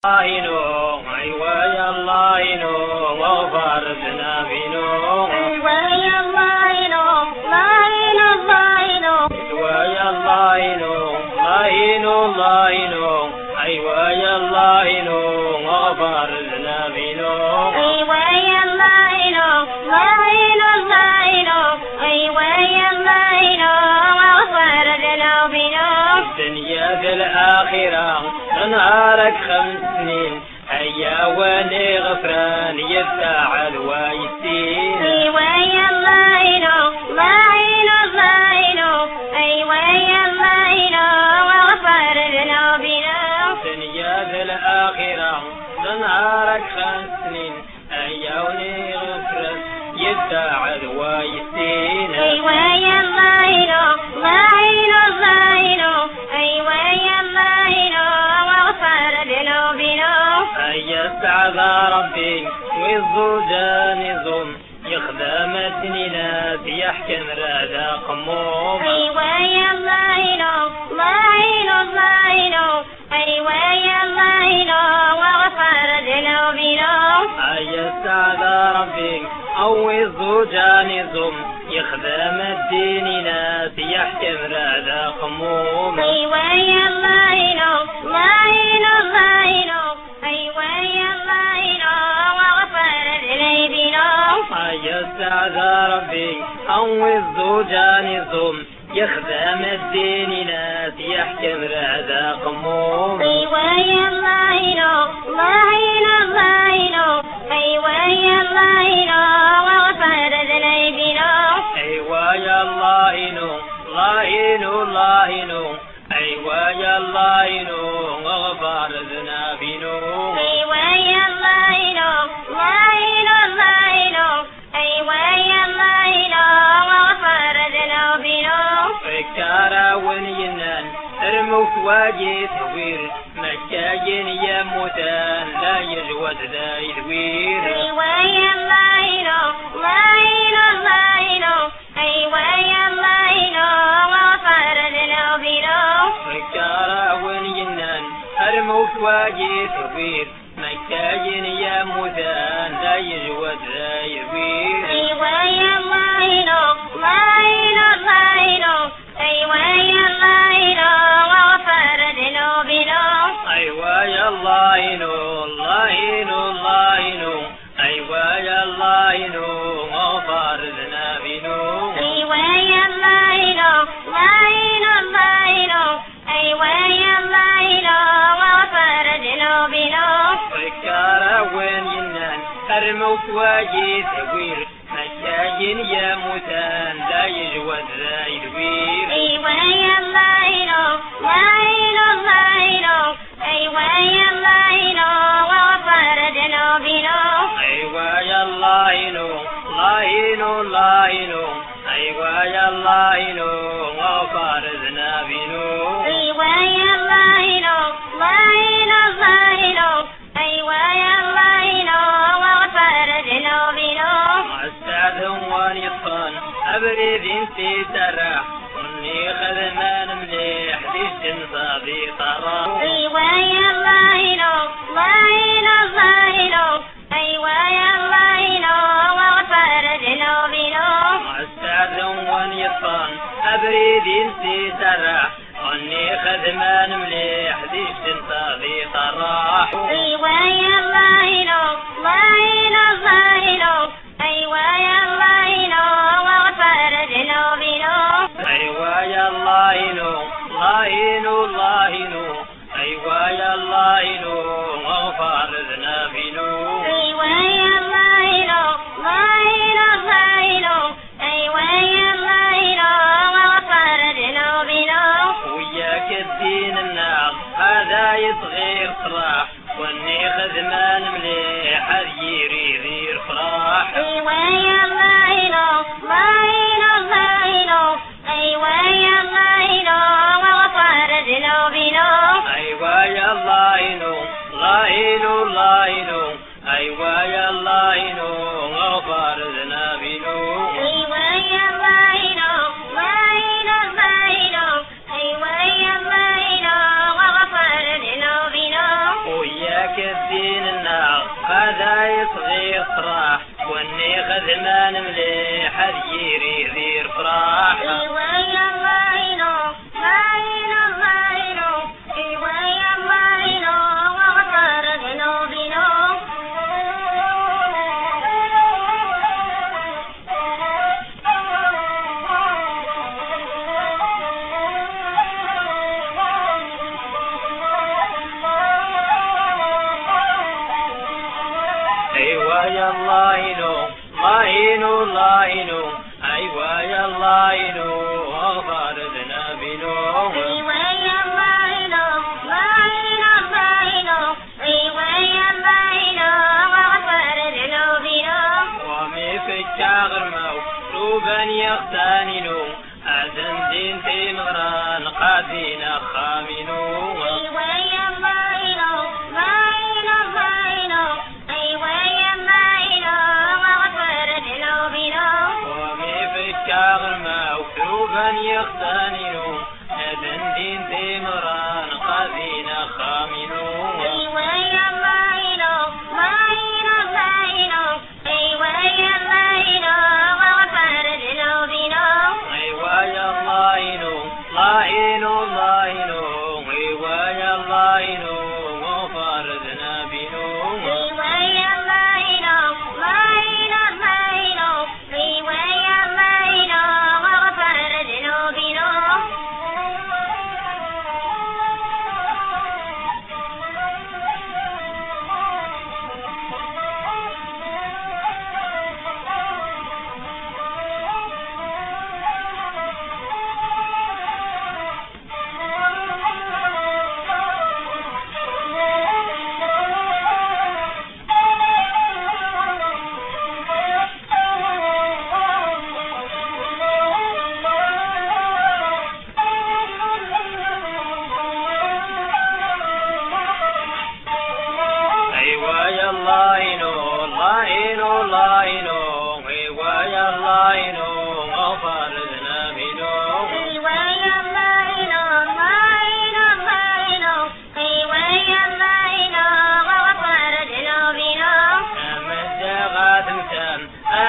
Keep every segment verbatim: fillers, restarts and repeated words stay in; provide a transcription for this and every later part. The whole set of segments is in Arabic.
ينو أيوة يلا ينو وغفر ذنابينو أيوة يلا ينو لا ينو لا ينو أيوة يلا ينو لا ينو لا ينو أيوة يلا ينو وغفر ذنابينو أيوة يلا ينو لا ينو لا ينو أيوة يلا ينو وغفر ذنوبنا الدنيا في الآخرة نهارك خمس سنين هيا ولي غفران يفتعل ويستين أيوة يلا ينو لا ينو لا ينو أيوة يلا ينو وغفر ذنوبنا الدنيا في الآخرة نهارك خمس سنين هيا ولي غفران يفتعل ويستين أيوة يلا ينو لا ينو لا ينو أيوة يلا ينو وغفر ذنوبنا يستعذ ربي والزوجان ظلم يخدم الدنيا يحكم رادا قموم أيوة يلا ينو لا ينو لا ينو أيوة يلا ينو وغفر ذنوبنا يستعذ ربي أو الزوجان ظلم يخدم الدين ناس يحكم رادا قموم أيوة يلا ينو لا ينو لا ينو أيوة يلا ينو وغفر ذنوبنا يستعذ ربي أو الزوجان ظلم يخدم الدين ناس يحكم رادا قموم أيوة يلا ينو لا ينو لا ينو أيوة يلا ينو وغفر ذنوبنا أيوة يلا ينو لا ينو لا ينو أيوة يلا ينو وغفر ذنابينو أيوة يلا ينو لا ينو لا ينو أيوة يلا ينو وغفر ذنوبنا فكارا ونينان الموت واجي ثوير مكاين يا موتان لا يجوز ذا يذوير أيوة يلا ينو لا ينو لا ينو أيوة يلا ينو وغفر ذنوبنا فكارا ونينان الموت واجي ثوير مكاين يا موتان لا يجوز ذا يذوير أيوة يلا ينو لا ينو لا ينو أيوة يلا ينو وغفر ذنوبنا أيوة يلا ينو لا ينو لا ينو أيوة يلا ينو وغفر ذنابينو أيوة يلا ينو لا ينو لا ينو أيوة يلا ينو وغفر ذنوبنا فكارا وين ينان الموت واجي ثوير مكاين يا موتان لا يجوز ذا يذوير أيوة يلا ينو لا ينو لا ينو أيوة يلا ينو وغفر ذنوبنا أيوة يلا ينو لا ينو لا ينو أيوة يلا ينو وغفر ذنابينو أيوة يلا ينو لا ينو لا ينو أيوة يلا ينو وغفر ذنوبنا استعذ ونصان أبرد في ترى وني خدمان مليح ديش صابي طرا أيوة يلا ينو لا ينو لا ينو أيوة يلا ينو وغفر ذنوبنا استعذ ونصان أبرد في ترى وني خدمان مليح ديش صابي طرا أيوة يلا ينو لا ينو لا ينو أيوة يلا ينو وغفر ذنوبنا أيوة يلا ينو لا ينو لا ينو أيوة يلا ينو وغفر ذنابينو أيوة يلا ينو لا ينو لا ينو أيوة يلا ينو وغفر ذنوبنا وياك الدين النار هذا يصغير صراح واني خدمان مليح يريد يفرح أيوة يلا ينو لا ينو لا ينو أيوة يلا ينو وغفر ذنوبنا أيوة يلا ينو لا ينو لا ينو أيوة يلا ينو وغفر ذنابينو أيوة يلا ينو لا ينو لا ينو أيوة يلا ينو وغفر ذنوبنا وياك ذاك الدين النار هذا يصغي صراح واني خدمان مليح هذيري ذير فراح يا الله ينو الله ينو الله ينو أيوة يا الله ينو غفر ذنبينو أيوة يا الله ينو الله ينو الله ينو أيوة يا الله ينو غفر ذنبينو ومي في الشاغر مكتوبا يختانينو أذن دين في مغران قادينا خامينو أيوة يا الله ينو الله ينو الله ينو أيوة يا الله ينو غفر ذنبينو ومي في الشاغر مكتوبا يختانينو أذن دين في مغران قادينا خامينو أيوة يا الله ينو الله ينو الله ينو أيوة يا الله ينو غفر ذنبينو أيوة يا الله ينو الله ينو الله ينو أيوة يا الله ينو غفر ذنبينو أيوة يا الله ينو الله ينو الله ينو أيوة يا الله ينو غفر ذنبينو أيوة يا الله ينو الله ينو الله ينو أيوة يا الله ينو غفر ذنبينو أيوة يا الله ينو الله ينو الله ينو أيوة يا الله ينو غفر ذنبينو أمد غاثم تم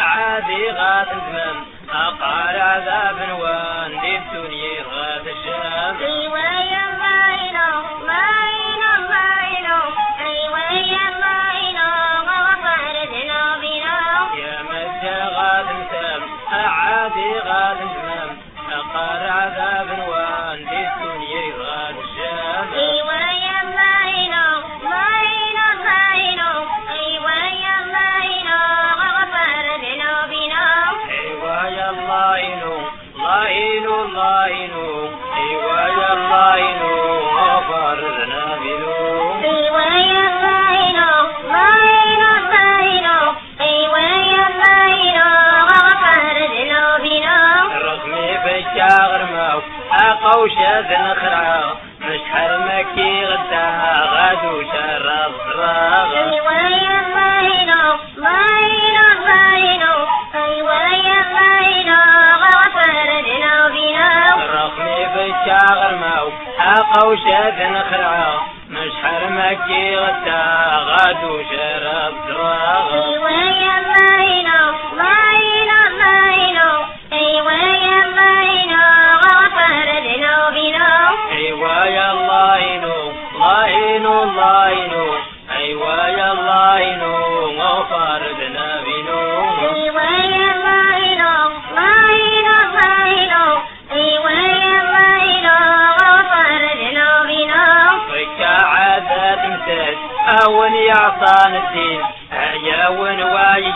أعادي غاثم تمم أقار عذاب وان دي الدنيا غاث الشام أيوة يا الله ينو الله ينو الله ينو أيوة يا الله ينو غفر ذنبينو يا مد غاثم تم أعادي غاثم تمم أقار عذاب وان دي الدنيا غاث الشام أيوة يا الله ينو الله ينو الله ينو أيوة يا الله ينو غفر ذنبينو أيوة يا الله ينو الله ينو الله ينو أيوة يا الله ينو غفر ذنبينو أيوة يا الله ينو الله ينو الله ينو أيوة يا الله ينو غفر ذنبينو رقمي بالشاغر ماو أقو شاذن خرعا مش حرمكي غدا غادو شرب صراغ أيوة يا الله ينو الله ينو الله ينو أيوة يا الله ينو غفر ذنبينو رقمي بالشاغر ماو أقو شاذن خرعا مش حرمكي غدا غادو شرب صراغ أيوة يا الله ينو الله ينو الله ينو أيوة يا الله ينو غفر ذنبينو أيوة يا الله ينو الله ينو الله ينو أيوة يا الله ينو غفر ذنبينو أيوة يا الله ينو الله ينو الله ينو أيوة يا الله ينو غفر ذنبينو وكا عادات امتاز أون يعطان الدين أعياون واي